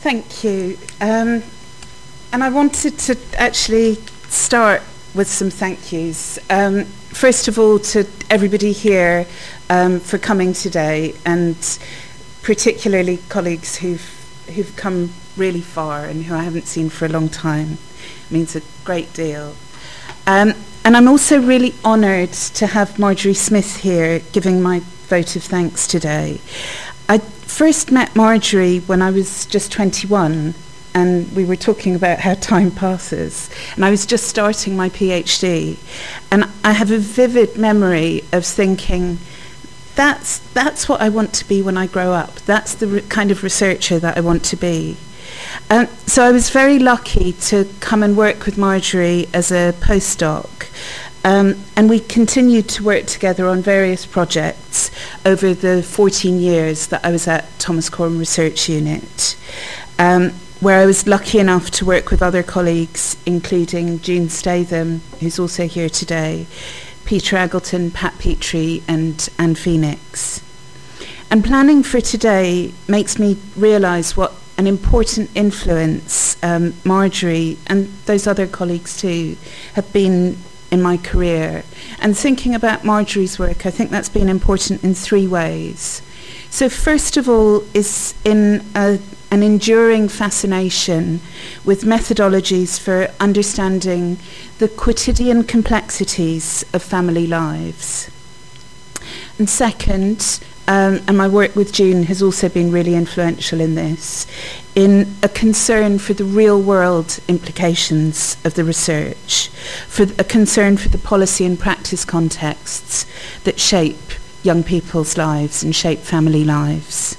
Thank you. And I wanted to actually start with some thank yous. First of all, to everybody here for coming today, and particularly colleagues who've come really far and who I haven't seen for a long time. It means a great deal. And I'm also really honoured to have Marjorie Smith here giving my vote of thanks today. I first met Marjorie when I was just 21, and we were talking about how time passes, and I was just starting my PhD, and I have a vivid memory of thinking, that's what I want to be when I grow up. That's the kind of researcher that I want to be. So I was very lucky to come and work with Marjorie as a postdoc. And we continued to work together on various projects over the 14 years that I was at Thomas Corm Research Unit, where I was lucky enough to work with other colleagues, including June Statham, who's also here today, Peter Aggleton, Pat Petrie, and Anne Phoenix. And planning for today makes me realise what an important influence Marjorie and those other colleagues too have been in my career. And thinking about Marjorie's work, I think that's been important in three ways. So first of all is in an enduring fascination with methodologies for understanding the quotidian complexities of family lives. And second, and my work with June has also been really influential in this, in a concern for the real-world implications of the research, for a concern for the policy and practice contexts that shape young people's lives and shape family lives.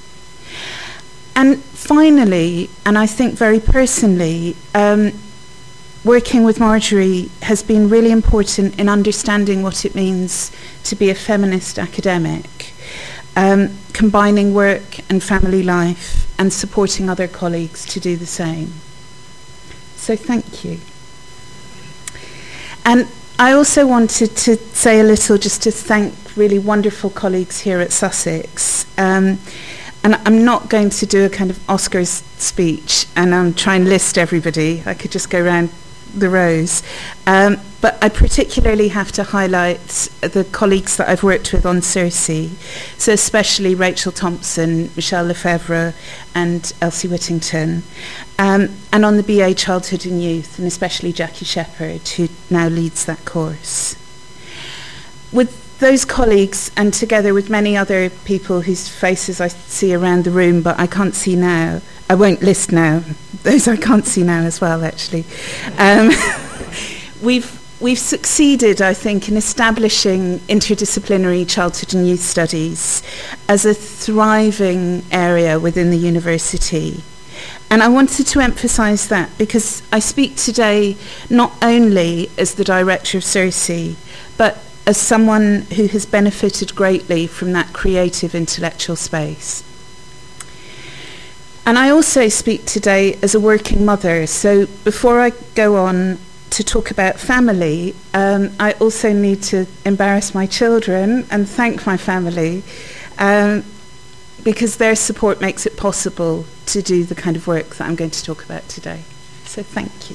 And finally, and I think very personally, working with Marjorie has been really important in understanding what it means to be a feminist academic. Combining work and family life and supporting other colleagues to do the same. So thank you. And I also wanted to say a little just to thank really wonderful colleagues here at Sussex. And I'm not going to do a kind of Oscars speech and try and list everybody. I could just go around the rows. But I particularly have to highlight the colleagues that I've worked with on CERSI, so especially Rachel Thompson, Michelle Lefebvre, and Elsie Whittington, and on the BA Childhood and Youth, and especially Jackie Shepherd, who now leads that course. With those colleagues, and together with many other people whose faces I see around the room, but I can't see now, I won't list now, those I can't see now as well, actually. We've succeeded, I think, in establishing interdisciplinary childhood and youth studies as a thriving area within the university. And I wanted to emphasise that because I speak today not only as the director of CERSI, but as someone who has benefited greatly from that creative intellectual space. And I also speak today as a working mother, so before I go on to talk about family, I also need to embarrass my children and thank my family because their support makes it possible to do the kind of work that I'm going to talk about today. So thank you.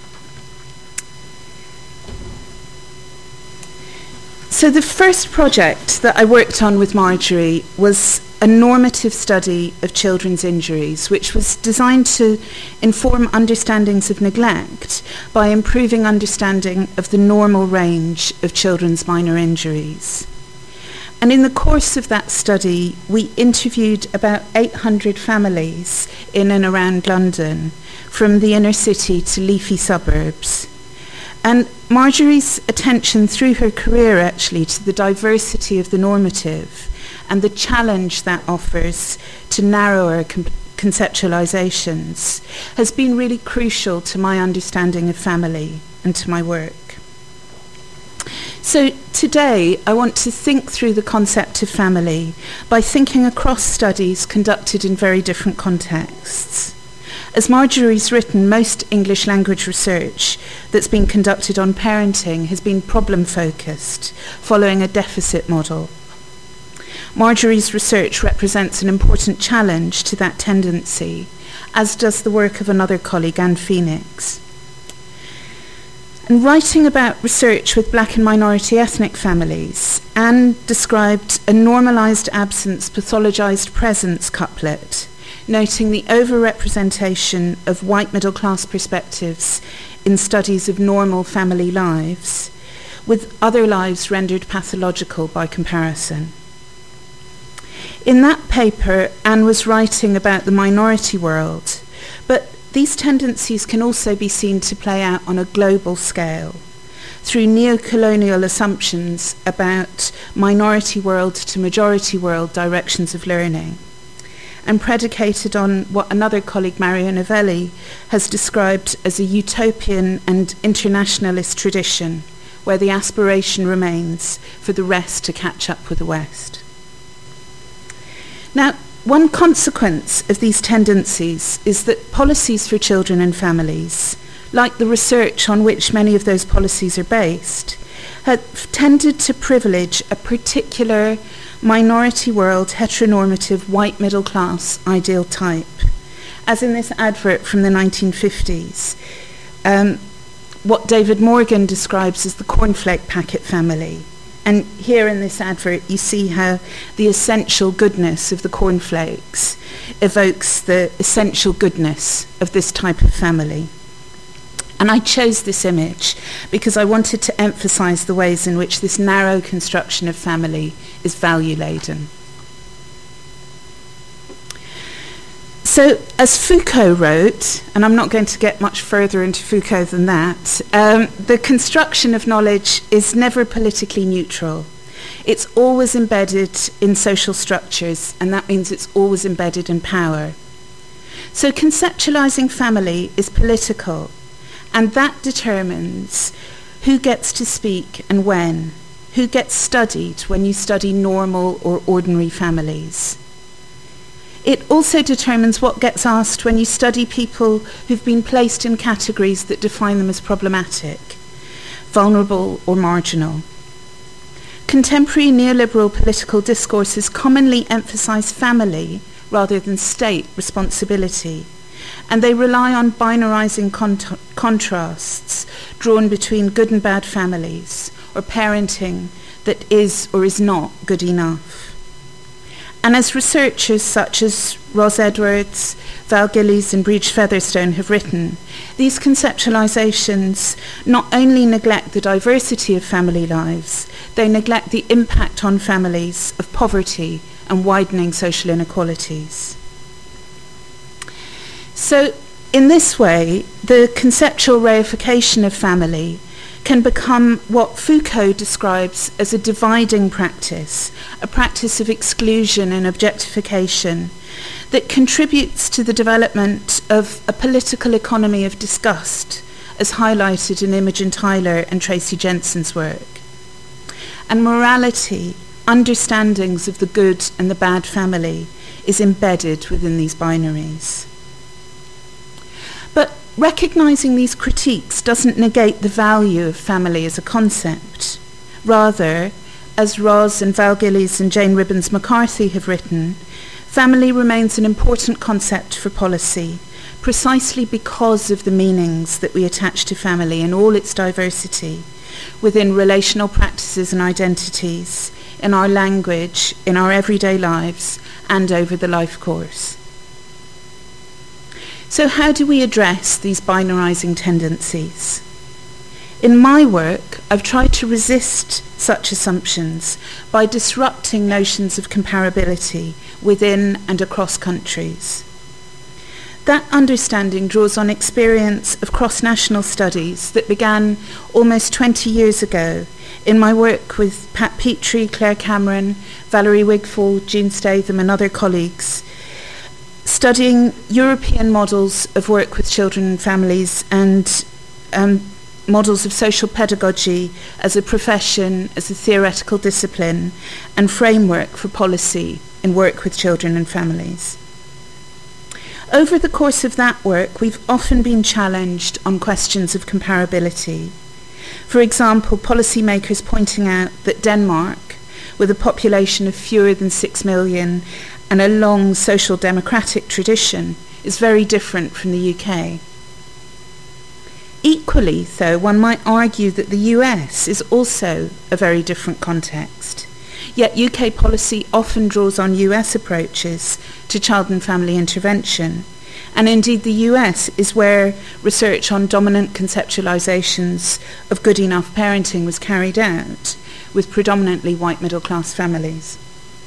So the first project that I worked on with Marjorie was a normative study of children's injuries, which was designed to inform understandings of neglect by improving understanding of the normal range of children's minor injuries. And in the course of that study, we interviewed about 800 families in and around London, from the inner city to leafy suburbs. And Marjorie's attention through her career actually to the diversity of the normative and the challenge that offers to narrower conceptualizations has been really crucial to my understanding of family and to my work. So today I want to think through the concept of family by thinking across studies conducted in very different contexts. As Marjorie's written, most English language research that's been conducted on parenting has been problem-focused, following a deficit model. Marjorie's research represents an important challenge to that tendency as does the work of another colleague, Anne Phoenix. And writing about research with black and minority ethnic families, Anne described a normalised absence, pathologised presence couplet, noting the overrepresentation of white middle-class perspectives in studies of normal family lives, with other lives rendered pathological by comparison. In that paper, Anne was writing about the minority world, but these tendencies can also be seen to play out on a global scale through neo-colonial assumptions about minority world to majority world directions of learning, and predicated on what another colleague, Mario Novelli, has described as a utopian and internationalist tradition, where the aspiration remains for the rest to catch up with the West. Now, one consequence of these tendencies is that policies for children and families, like the research on which many of those policies are based, have tended to privilege a particular minority world, heteronormative, white middle class ideal type. As in this advert from the 1950s, what David Morgan describes as the cornflake packet family. And here in this advert, you see how the essential goodness of the cornflakes evokes the essential goodness of this type of family. And I chose this image because I wanted to emphasize the ways in which this narrow construction of family is value-laden. So, as Foucault wrote, and I'm not going to get much further into Foucault than that, the construction of knowledge is never politically neutral. It's always embedded in social structures, and that means it's always embedded in power. So conceptualizing family is political, and that determines who gets to speak and when, who gets studied when you study normal or ordinary families. It also determines what gets asked when you study people who've been placed in categories that define them as problematic, vulnerable or marginal. Contemporary neoliberal political discourses commonly emphasize family rather than state responsibility, and they rely on binarizing contrasts drawn between good and bad families, or parenting that is or is not good enough. And as researchers such as Ros Edwards, Val Gillies and Breach Featherstone have written, these conceptualizations not only neglect the diversity of family lives, they neglect the impact on families of poverty and widening social inequalities. So in this way, the conceptual reification of family can become what Foucault describes as a dividing practice, a practice of exclusion and objectification that contributes to the development of a political economy of disgust, as highlighted in Imogen Tyler and Tracy Jensen's work. And morality, understandings of the good and the bad family, is embedded within these binaries. But recognizing these critiques doesn't negate the value of family as a concept. Rather, as Ros and Val Gillies and Jane Ribbons McCarthy have written, family remains an important concept for policy, precisely because of the meanings that we attach to family in all its diversity, within relational practices and identities, in our language, in our everyday lives, and over the life course. So how do we address these binarizing tendencies? In my work, I've tried to resist such assumptions by disrupting notions of comparability within and across countries. That understanding draws on experience of cross-national studies that began almost 20 years ago in my work with Pat Petrie, Claire Cameron, Valerie Wigfall, Jean Statham and other colleagues, studying European models of work with children and families and models of social pedagogy as a profession, as a theoretical discipline, and framework for policy in work with children and families. Over the course of that work, we've often been challenged on questions of comparability. For example, policymakers pointing out that Denmark, with a population of fewer than 6 million and a long social democratic tradition, is very different from the UK. Equally, though, one might argue that the US is also a very different context. Yet UK policy often draws on US approaches to child and family intervention. And indeed the US is where research on dominant conceptualizations of good enough parenting was carried out, with predominantly white middle-class families.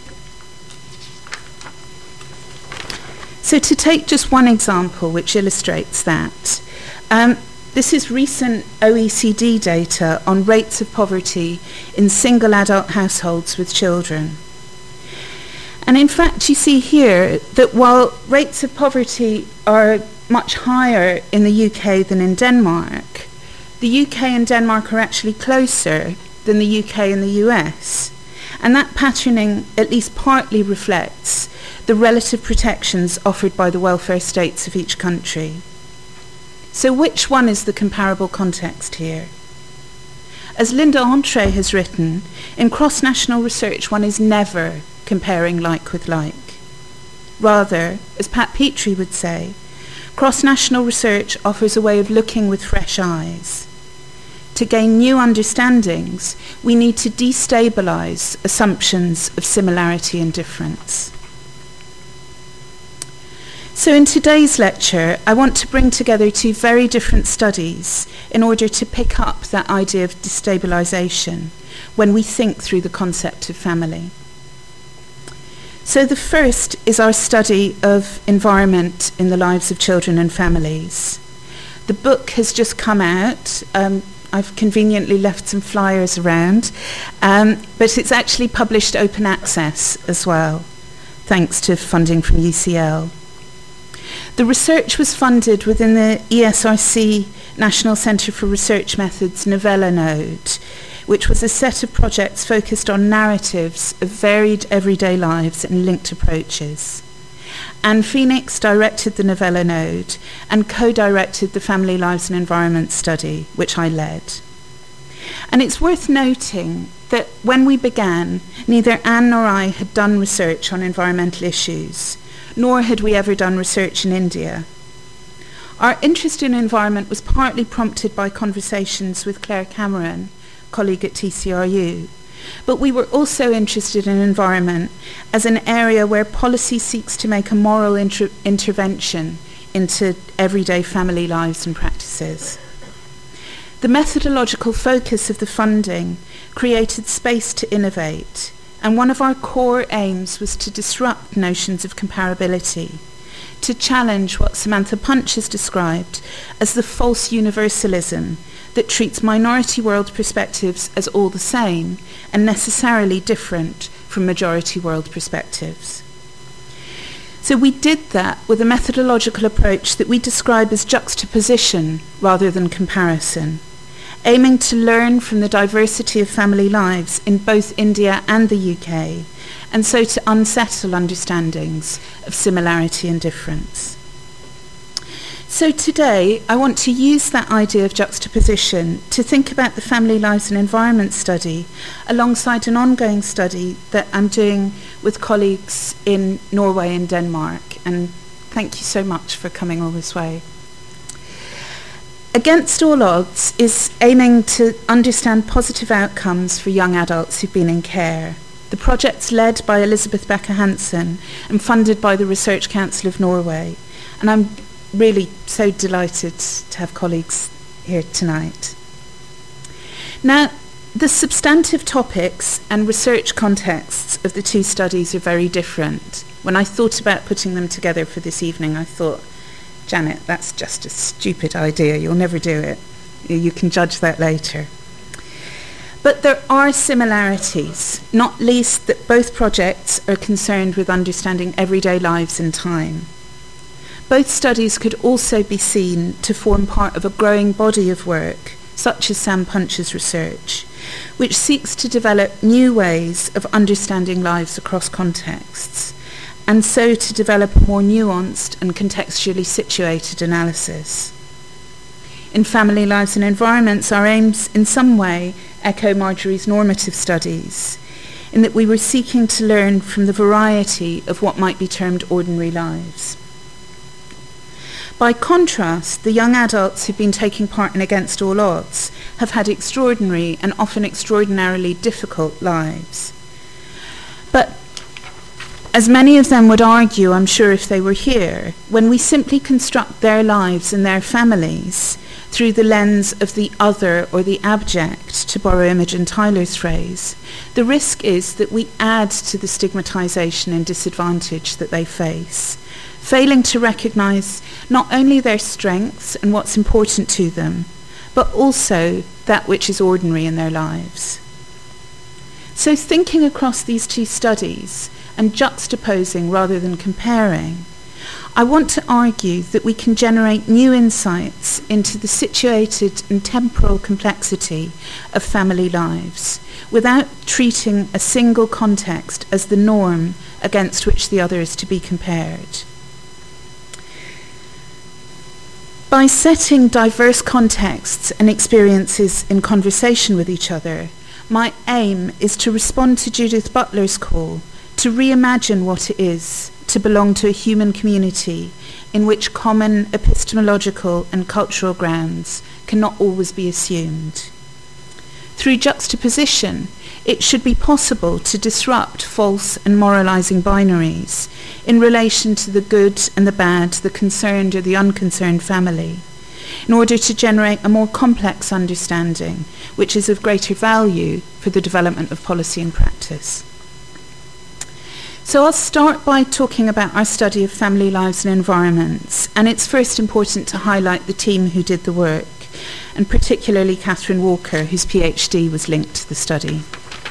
So to take just one example which illustrates that, this is recent OECD data on rates of poverty in single adult households with children. And in fact, you see here that while rates of poverty are much higher in the UK than in Denmark, the UK and Denmark are actually closer than the UK and the US. And that patterning at least partly reflects the relative protections offered by the welfare states of each country. So which one is the comparable context here? As Linda Entree has written, in cross-national research one is never comparing like with like. Rather, as Pat Petrie would say, cross-national research offers a way of looking with fresh eyes. To gain new understandings, we need to destabilize assumptions of similarity and difference. So in today's lecture, I want to bring together two very different studies in order to pick up that idea of destabilization when we think through the concept of family. So the first is our study of environment in the lives of children and families. The book has just come out. I've conveniently left some flyers around, but it's actually published open access as well, thanks to funding from UCL. The research was funded within the ESRC National Centre for Research Methods Novella Node, which was a set of projects focused on narratives of varied everyday lives and linked approaches. Anne Phoenix directed the Novella Node and co-directed the Family Lives and Environment study, which I led. And it's worth noting that when we began, neither Anne nor I had done research on environmental issues, nor had we ever done research in India. Our interest in environment was partly prompted by conversations with Claire Cameron, colleague at TCRU, but we were also interested in environment as an area where policy seeks to make a moral intervention into everyday family lives and practices. The methodological focus of the funding created space to innovate, and one of our core aims was to disrupt notions of comparability, to challenge what Samantha Punch has described as the false universalism that treats minority world perspectives as all the same and necessarily different from majority world perspectives. So we did that with a methodological approach that we describe as juxtaposition rather than comparison, aiming to learn from the diversity of family lives in both India and the UK, and so to unsettle understandings of similarity and difference. So today, I want to use that idea of juxtaposition to think about the Family Lives and Environment study alongside an ongoing study that I'm doing with colleagues in Norway and Denmark. And thank you so much for coming all this way. Against All Odds is aiming to understand positive outcomes for young adults who've been in care. The project's led by Elizabeth Becker-Hansen and funded by the Research Council of Norway. And I'm really so delighted to have colleagues here tonight. Now, the substantive topics and research contexts of the two studies are very different. When I thought about putting them together for this evening, I thought, Janet, that's just a stupid idea. You'll never do it. You can judge that later. But there are similarities, not least that both projects are concerned with understanding everyday lives in time. Both studies could also be seen to form part of a growing body of work, such as Sam Punch's research, which seeks to develop new ways of understanding lives across contexts, and so to develop a more nuanced and contextually situated analysis. In Family Lives and Environments, our aims in some way echo Marjorie's normative studies, in that we were seeking to learn from the variety of what might be termed ordinary lives. By contrast, the young adults who've been taking part in Against All Odds have had extraordinary and often extraordinarily difficult lives. But as many of them would argue, I'm sure if they were here, when we simply construct their lives and their families through the lens of the other or the abject, to borrow Imogen Tyler's phrase, the risk is that we add to the stigmatization and disadvantage that they face, failing to recognize not only their strengths and what's important to them, but also that which is ordinary in their lives. So thinking across these two studies and juxtaposing rather than comparing, I want to argue that we can generate new insights into the situated and temporal complexity of family lives without treating a single context as the norm against which the other is to be compared. By setting diverse contexts and experiences in conversation with each other, my aim is to respond to Judith Butler's call to reimagine what it is to belong to a human community in which common epistemological and cultural grounds cannot always be assumed. Through juxtaposition, it should be possible to disrupt false and moralizing binaries in relation to the good and the bad, the concerned or the unconcerned family, in order to generate a more complex understanding, which is of greater value for the development of policy and practice. So I'll start by talking about our study of family lives and environments, and it's first important to highlight the team who did the work, and particularly Catherine Walker, whose PhD was linked to the study.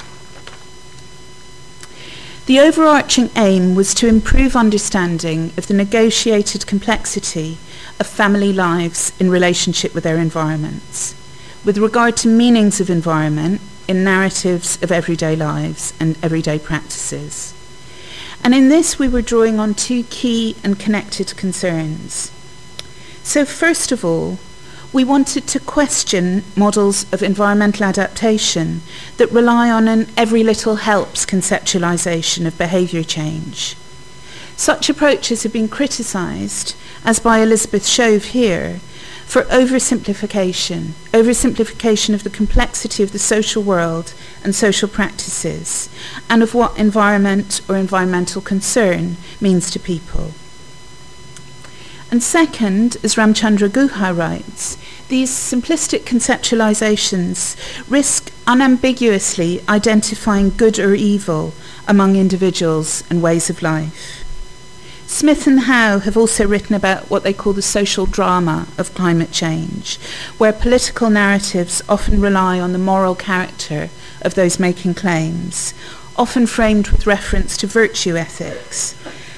The overarching aim was to improve understanding of the negotiated complexity of family lives in relationship with their environments, with regard to meanings of environment in narratives of everyday lives and everyday practices. And in this, we were drawing on two key and connected concerns. So first of all, we wanted to question models of environmental adaptation that rely on an every little helps conceptualization of behavior change. Such approaches have been criticized, as by Elizabeth Shove here, for oversimplification of the complexity of the social world and social practices, and of what environment or environmental concern means to people. And second, as Ramchandra Guha writes, these simplistic conceptualizations risk unambiguously identifying good or evil among individuals and ways of life. Smith and Howe have also written about what they call the social drama of climate change, where political narratives often rely on the moral character of those making claims, often framed with reference to virtue ethics,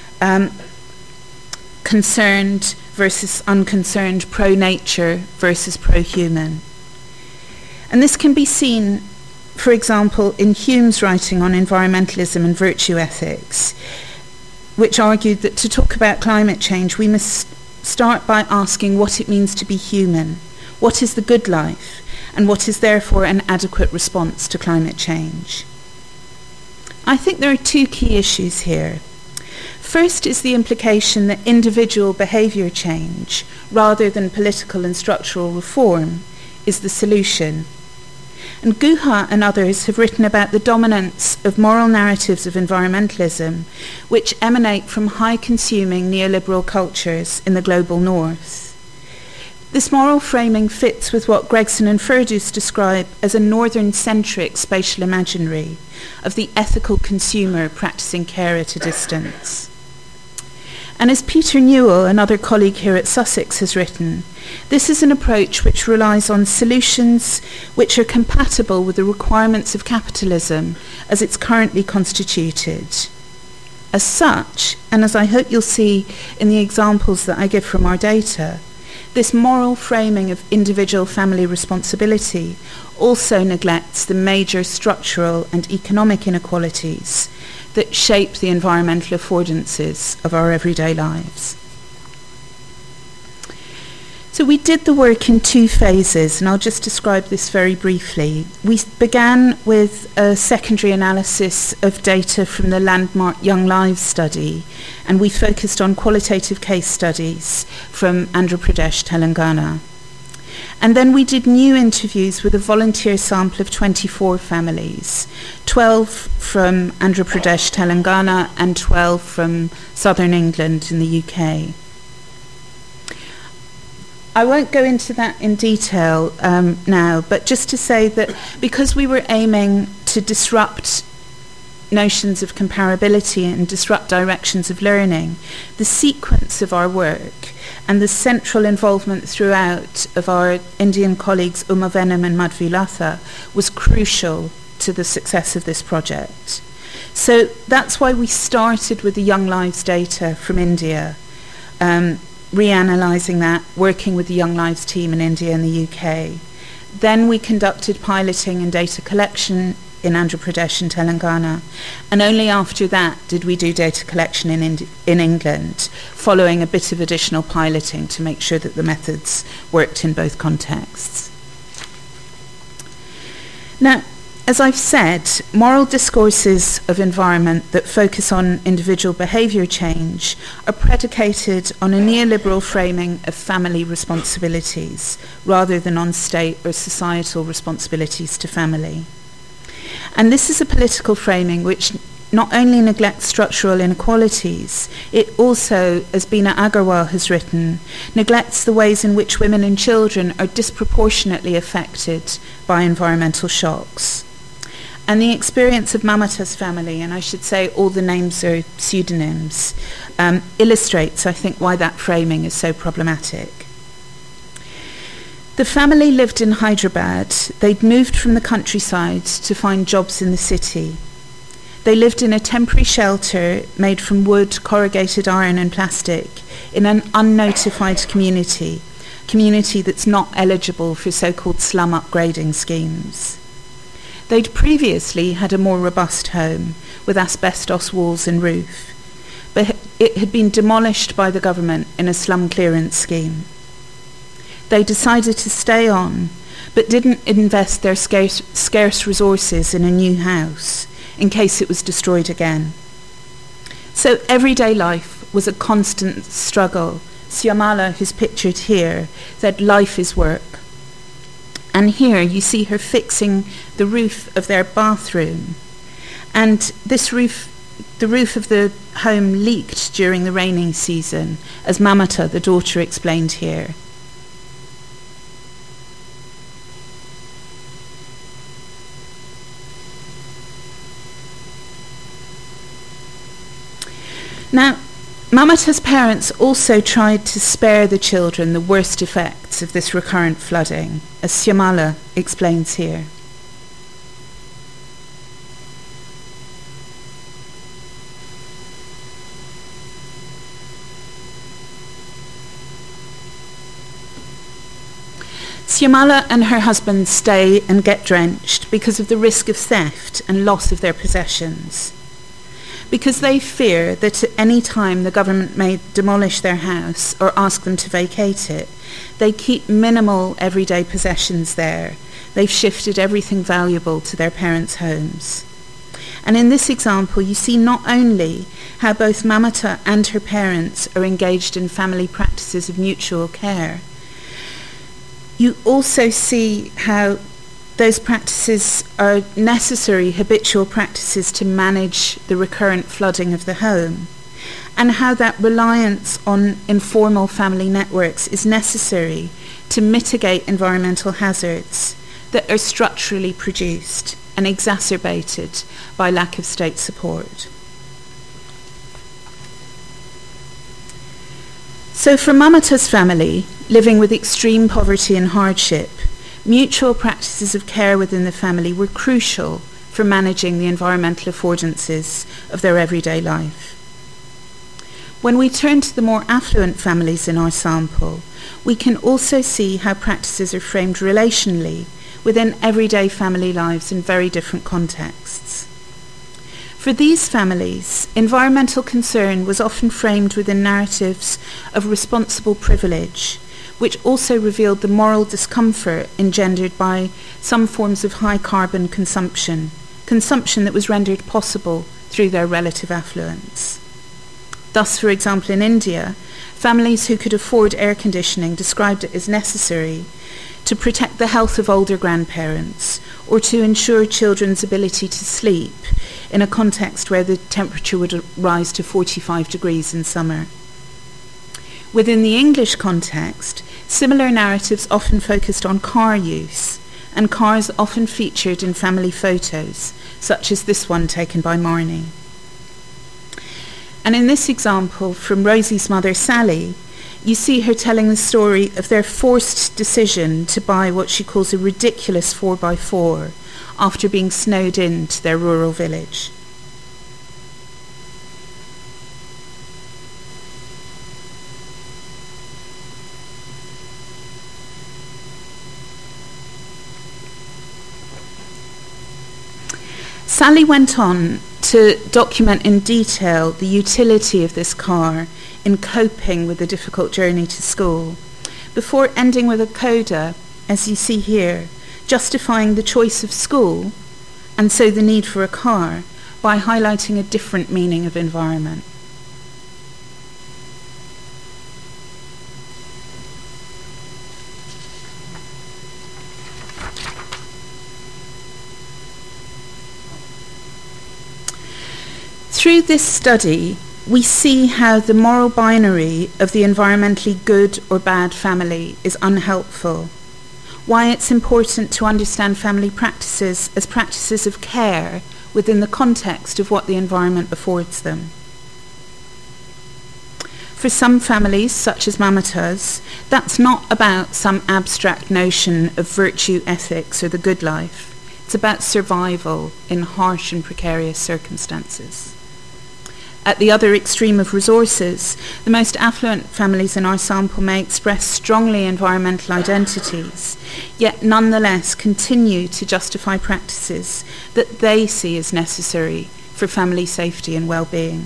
concerned versus unconcerned, pro-nature versus pro-human. And this can be seen, for example, in Hume's writing on environmentalism and virtue ethics, which argued that to talk about climate change, we must start by asking what it means to be human, what is the good life, and what is therefore an adequate response to climate change. I think there are two key issues here. First is the implication that individual behavior change, rather than political and structural reform, is the solution. And Guha and others have written about the dominance of moral narratives of environmentalism, which emanate from high-consuming neoliberal cultures in the global north. This moral framing fits with what Gregson and Ferdus describe as a northern-centric spatial imaginary of the ethical consumer practicing care at a distance. And as Peter Newell, another colleague here at Sussex, has written, this is an approach which relies on solutions which are compatible with the requirements of capitalism as it's currently constituted. As such, and as I hope you'll see in the examples that I give from our data, this moral framing of individual family responsibility also neglects the major structural and economic inequalities that shape the environmental affordances of our everyday lives. So we did the work in two phases, and I'll just describe this very briefly. We began with a secondary analysis of data from the landmark Young Lives study, and we focused on qualitative case studies from Andhra Pradesh, Telangana. And then we did new interviews with a volunteer sample of 24 families, 12 from Andhra Pradesh, Telangana, and 12 from southern England in the UK. I won't go into that in detail now, but just to say that because we were aiming to disrupt notions of comparability and disrupt directions of learning, the sequence of our work and the central involvement throughout of our Indian colleagues Uma Venam and Madhvi Latha was crucial to the success of this project. So that's why we started with the Young Lives data from India, reanalyzing that, working with the Young Lives team in India and the UK. Then we conducted piloting and data collection in Andhra Pradesh and Telangana, and only after that did we do data collection in England, following a bit of additional piloting to make sure that the methods worked in both contexts. Now, as I've said, moral discourses of environment that focus on individual behaviour change are predicated on a neoliberal framing of family responsibilities rather than on state or societal responsibilities to family. And this is a political framing which not only neglects structural inequalities, it also, as Bina Agarwal has written, neglects the ways in which women and children are disproportionately affected by environmental shocks. And the experience of Mamata's family, and I should say all the names are pseudonyms, illustrates, I think, why that framing is so problematic. The family lived in Hyderabad. They'd moved from the countryside to find jobs in the city. They lived in a temporary shelter made from wood, corrugated iron and plastic in an unnotified community that's not eligible for so-called slum upgrading schemes. They'd previously had a more robust home with asbestos walls and roof, but it had been demolished by the government in a slum clearance scheme. They decided to stay on, but didn't invest their scarce resources in a new house in case it was destroyed again. So everyday life was a constant struggle. Syamala, who's pictured here, said life is work. And here you see her fixing the roof of their bathroom. And this roof, the roof of the home leaked during the raining season, as Mamata, the daughter, explained here. Now, Mamata's parents also tried to spare the children the worst effects of this recurrent flooding, as Syamala explains here. Syamala and her husband stay and get drenched because of the risk of theft and loss of their possessions. Because they fear that at any time the government may demolish their house or ask them to vacate it, they keep minimal everyday possessions there. They've shifted everything valuable to their parents' homes. And in this example, you see not only how both Mamata and her parents are engaged in family practices of mutual care, you also see how those practices are necessary habitual practices to manage the recurrent flooding of the home, and how that reliance on informal family networks is necessary to mitigate environmental hazards that are structurally produced and exacerbated by lack of state support. So for Mamata's family, living with extreme poverty and hardship, mutual practices of care within the family were crucial for managing the environmental affordances of their everyday life. When we turn to the more affluent families in our sample, we can also see how practices are framed relationally within everyday family lives in very different contexts. For these families, environmental concern was often framed within narratives of responsible privilege, which also revealed the moral discomfort engendered by some forms of high carbon consumption that was rendered possible through their relative affluence. Thus, for example, in India, families who could afford air conditioning described it as necessary to protect the health of older grandparents or to ensure children's ability to sleep in a context where the temperature would rise to 45 degrees in summer. Within the English context, similar narratives often focused on car use, and cars often featured in family photos, such as this one taken by Marnie. And in this example from Rosie's mother, Sally, you see her telling the story of their forced decision to buy what she calls a ridiculous 4x4 after being snowed into their rural village. Sally went on to document in detail the utility of this car in coping with the difficult journey to school, before ending with a coda, as you see here, justifying the choice of school, and so the need for a car, by highlighting a different meaning of environment. Through this study, we see how the moral binary of the environmentally good or bad family is unhelpful, why it's important to understand family practices as practices of care within the context of what the environment affords them. For some families, such as Mamata's, that's not about some abstract notion of virtue ethics or the good life. It's about survival in harsh and precarious circumstances. At the other extreme of resources, the most affluent families in our sample may express strongly environmental identities, yet nonetheless continue to justify practices that they see as necessary for family safety and well-being.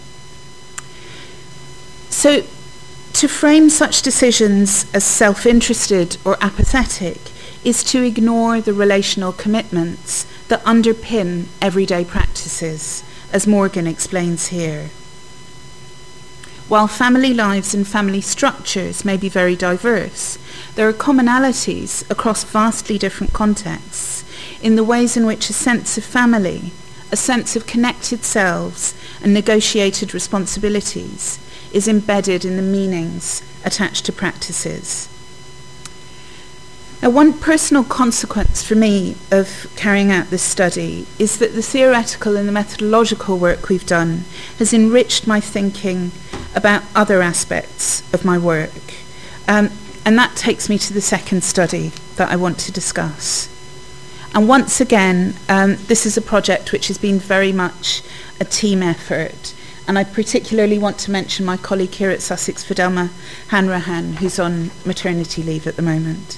So, to frame such decisions as self-interested or apathetic is to ignore the relational commitments that underpin everyday practices, as Morgan explains here. While family lives and family structures may be very diverse, there are commonalities across vastly different contexts in the ways in which a sense of family, a sense of connected selves and negotiated responsibilities is embedded in the meanings attached to practices. Now, one personal consequence for me of carrying out this study is that the theoretical and the methodological work we've done has enriched my thinking about other aspects of my work. And that takes me to the second study that I want to discuss. And once again, this is a project which has been very much a team effort. And I particularly want to mention my colleague here at Sussex, Fidelma Hanrahan, who's on maternity leave at the moment.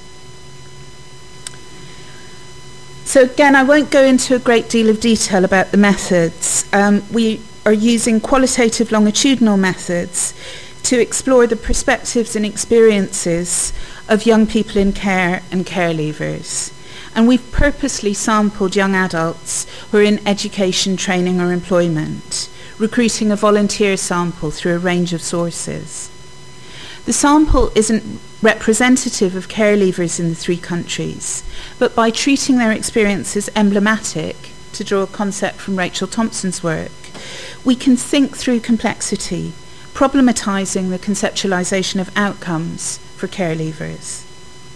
So again, I won't go into a great deal of detail about the methods. We are using qualitative longitudinal methods to explore the perspectives and experiences of young people in care and care leavers. And we've purposely sampled young adults who are in education, training or employment, recruiting a volunteer sample through a range of sources. The sample isn't representative of care leavers in the three countries, but by treating their experiences emblematic, to draw a concept from Rachel Thompson's work, we can think through complexity, problematizing the conceptualization of outcomes for care leavers.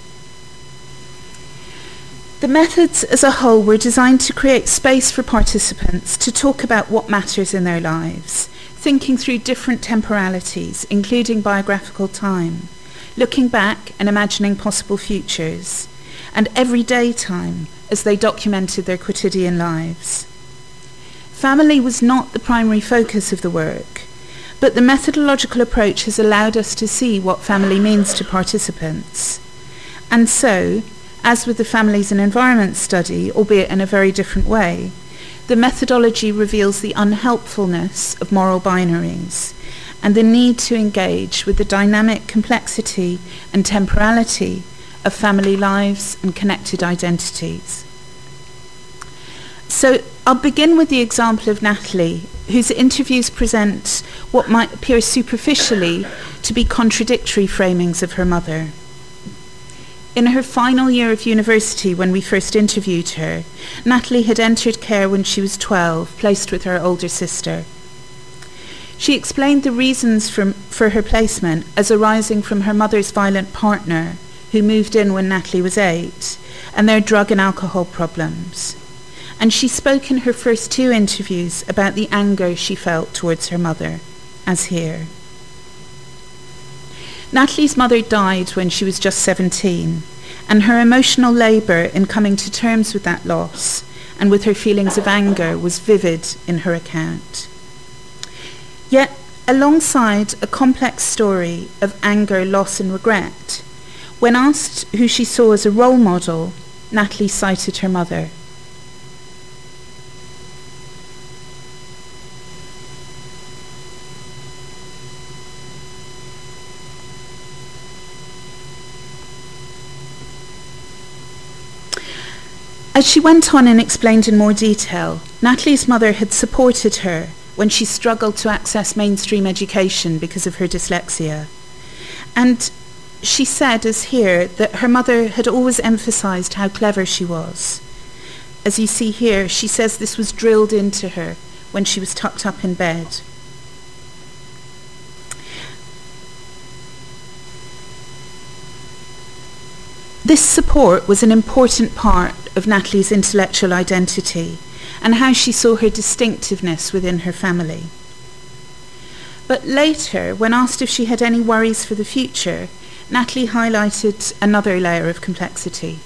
The methods as a whole were designed to create space for participants to talk about what matters in their lives, thinking through different temporalities, including biographical time, looking back and imagining possible futures, and everyday time as they documented their quotidian lives. Family was not the primary focus of the work, but the methodological approach has allowed us to see what family means to participants. And so, as with the Families and Environment study, albeit in a very different way, the methodology reveals the unhelpfulness of moral binaries and the need to engage with the dynamic complexity and temporality of family lives and connected identities. So I'll begin with the example of Natalie, whose interviews present what might appear superficially to be contradictory framings of her mother. In her final year of university, when we first interviewed her, Natalie had entered care when she was 12, placed with her older sister. She explained the reasons for her placement as arising from her mother's violent partner, who moved in when Natalie was 8, and their drug and alcohol problems. And she spoke in her first 2 interviews about the anger she felt towards her mother, as here. Natalie's mother died when she was just 17, and her emotional labour in coming to terms with that loss and with her feelings of anger was vivid in her account. Yet, alongside a complex story of anger, loss and regret, when asked who she saw as a role model, Natalie cited her mother. As she went on and explained in more detail, Natalie's mother had supported her when she struggled to access mainstream education because of her dyslexia. And she said, as here, that her mother had always emphasised how clever she was. As you see here, she says this was drilled into her when she was tucked up in bed. This support was an important part of Natalie's intellectual identity and how she saw her distinctiveness within her family. But later, when asked if she had any worries for the future, Natalie highlighted another layer of complexity.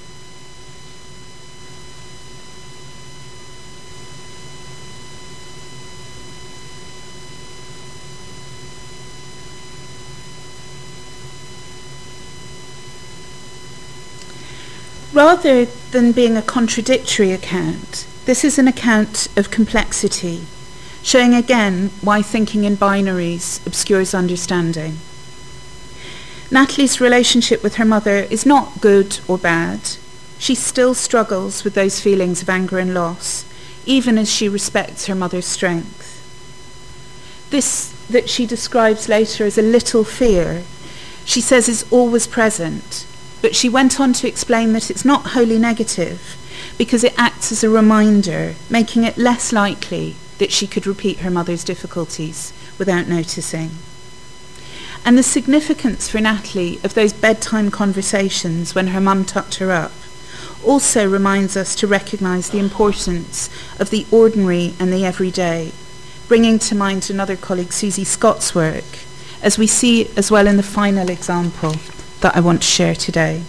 Rather than being a contradictory account, this is an account of complexity, showing again why thinking in binaries obscures understanding. Natalie's relationship with her mother is not good or bad. She still struggles with those feelings of anger and loss, even as she respects her mother's strength. This that she describes later as a little fear, she says is always present. But she went on to explain that it's not wholly negative because it acts as a reminder, making it less likely that she could repeat her mother's difficulties without noticing. And the significance for Natalie of those bedtime conversations when her mum tucked her up also reminds us to recognise the importance of the ordinary and the everyday, bringing to mind another colleague, Susie Scott's work, as we see as well in the final example that I want to share today.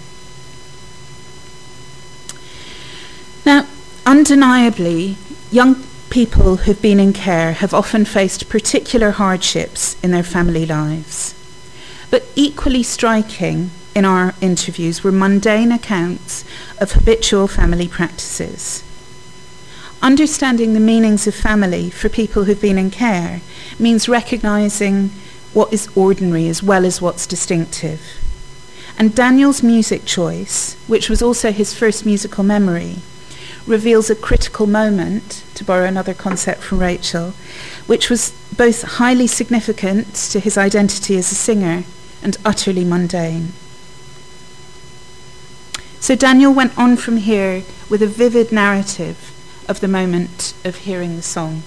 Now, undeniably, young people who've been in care have often faced particular hardships in their family lives. But equally striking in our interviews were mundane accounts of habitual family practices. Understanding the meanings of family for people who've been in care means recognising what is ordinary as well as what's distinctive. And Daniel's music choice, which was also his first musical memory, reveals a critical moment, to borrow another concept from Rachel, which was both highly significant to his identity as a singer and utterly mundane. So Daniel went on from here with a vivid narrative of the moment of hearing the song.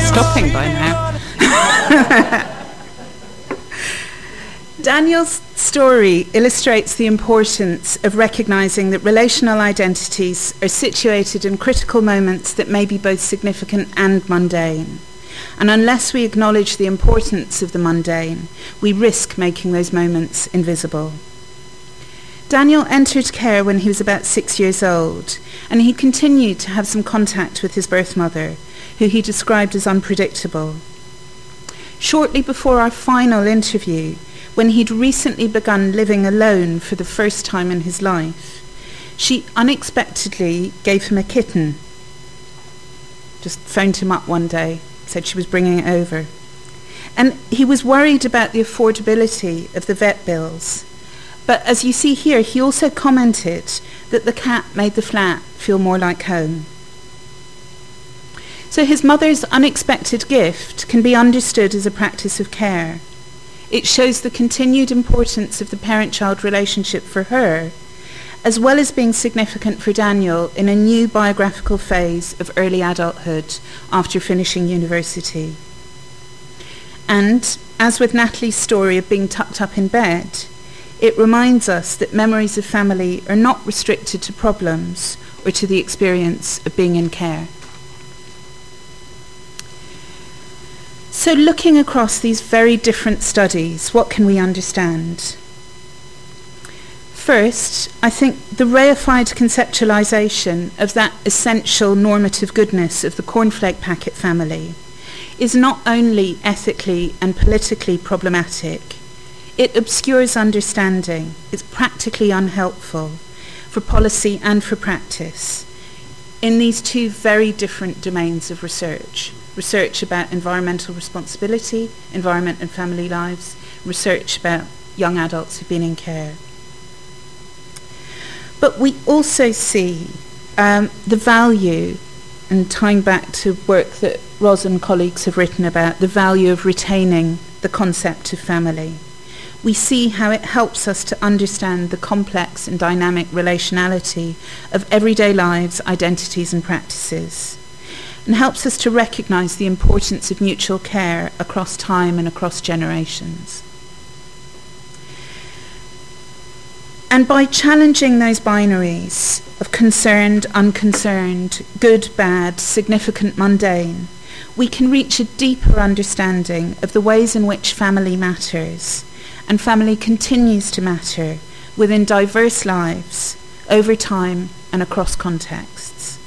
stopping by now. Daniel's story illustrates the importance of recognizing that relational identities are situated in critical moments that may be both significant and mundane. And unless we acknowledge the importance of the mundane, we risk making those moments invisible. Daniel entered care when he was about 6 years old, and he continued to have some contact with his birth mother, who he described as unpredictable. Shortly before our final interview, when he'd recently begun living alone for the first time in his life, she unexpectedly gave him a kitten. Just phoned him up one day, said she was bringing it over. And he was worried about the affordability of the vet bills. But as you see here, he also commented that the cat made the flat feel more like home. So his mother's unexpected gift can be understood as a practice of care. It shows the continued importance of the parent-child relationship for her, as well as being significant for Daniel in a new biographical phase of early adulthood after finishing university. And, as with Natalie's story of being tucked up in bed, it reminds us that memories of family are not restricted to problems or to the experience of being in care. So looking across these very different studies, what can we understand? First, I think the reified conceptualization of that essential normative goodness of the cornflake packet family is not only ethically and politically problematic, it obscures understanding, it's practically unhelpful for policy and for practice in these two very different domains of research. Research about environmental responsibility, environment and family lives, research about young adults who've been in care. But we also see the value, and tying back to work that Ros and colleagues have written about, the value of retaining the concept of family. We see how it helps us to understand the complex and dynamic relationality of everyday lives, identities and practices, and helps us to recognize the importance of mutual care across time and across generations. And by challenging those binaries of concerned, unconcerned, good, bad, significant, mundane, we can reach a deeper understanding of the ways in which family matters, and family continues to matter within diverse lives, over time and across contexts.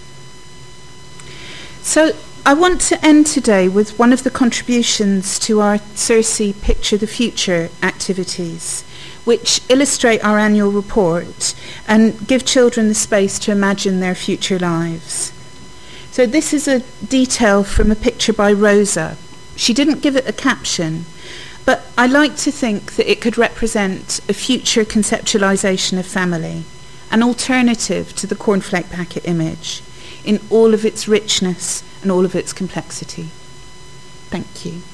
So I want to end today with one of the contributions to our CERSI Picture the Future activities, which illustrate our annual report and give children the space to imagine their future lives. So this is a detail from a picture by Rosa. She didn't give it a caption, but I like to think that it could represent a future conceptualization of family, an alternative to the cornflake packet image, in all of its richness and all of its complexity. Thank you.